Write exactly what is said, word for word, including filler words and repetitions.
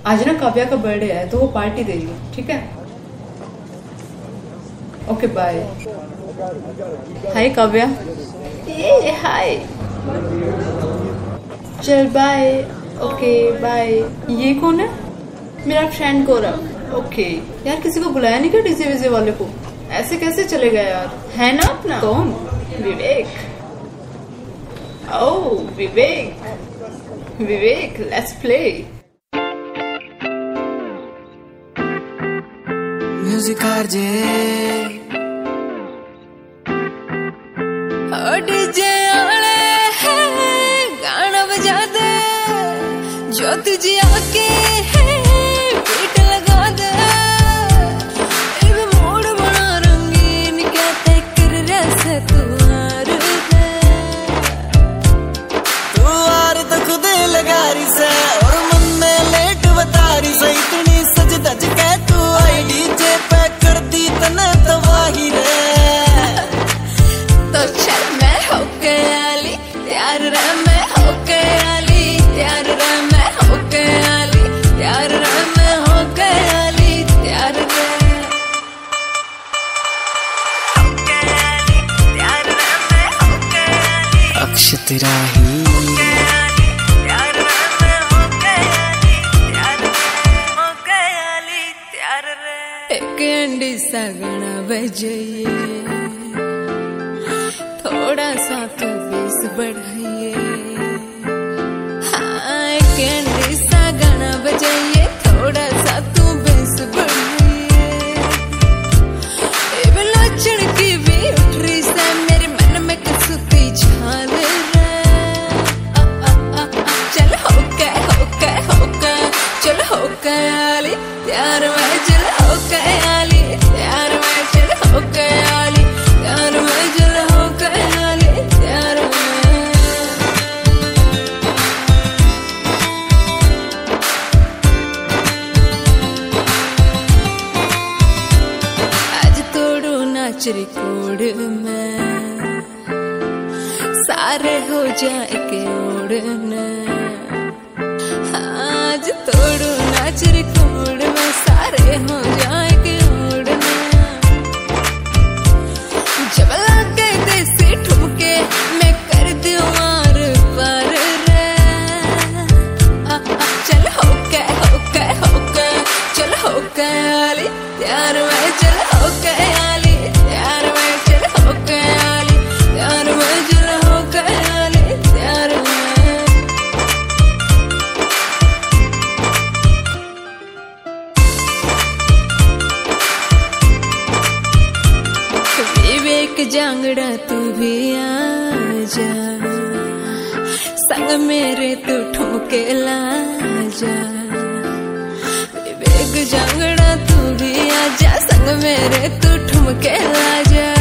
आज ना काव्या का बर्थडे है तो वो पार्टी देगी, ठीक है? Okay bye. हाय काव्या। ये हाय। चल बाय। Okay bye. ये कौन है? मेरा फ्रेंड गौरव। ओके यार, किसी को बुलाया नहीं क्या डीजे वीजे वाले को? ऐसे कैसे चले गए यार? है ना अपना? कौन? Vivek. Oh Vivek, Vivek let's play. Music RJ DJ आले गाना बजा दे, जो तुझे आके है बीट लगा दे। एक मूड बना रंगीन, क्या तय कर रहा तू आर दे। तू आर तो खुद लगा रही से और मन में लेट बता रही से। इतनी सज धज के तू आई डीजे पे कर दी तने तबाही रे। तो चल मैं होके आली यार रे, मैं होके आली यार रे, मैं होके आली यार रे, मैं होके आली यार रे, होके आली यार रे, मैं होके आली। अक्षत राही यार रे, मैं होके आली यार रे, होके आली यार रे। एक अंडी सा गाना बजाइए, थोड़ा सा तो बेस बढ़ाइए। हाँ कैंडी सा गाना बजाइए, थोड़ा सा तो बेस बढ़ाइए। लचड़ की भी उठ रही से मेरे मन में कसुती झाल रे। चल होके होके होके चल होके आली यार मैं, चल होके आली यार मैं, चल होके आली यार मैं, चल होके आली यार मैं। आज तोड़ो नाच रिकॉर्ड में, सारे हो जाए के ओढ़ना। आज तोड़ो नाच रिकॉर्ड में, सारे हो जाए के ओढ़ना। जब लाके देसी ठुमके मैं कर दूं आर पार रे। आ, आ, चल होके होके होके चल होके आली यार मैं, चल होके आली यार मैं, चल होके आली यार मैं, चल होके आली यार मैं। विवेक जांगड़ा तू भी आजा, संग मेरे तू ठुमके ला जा। विवेक जांगड़ा तू भी आजा, संग मेरे तू ठुमके ला जा।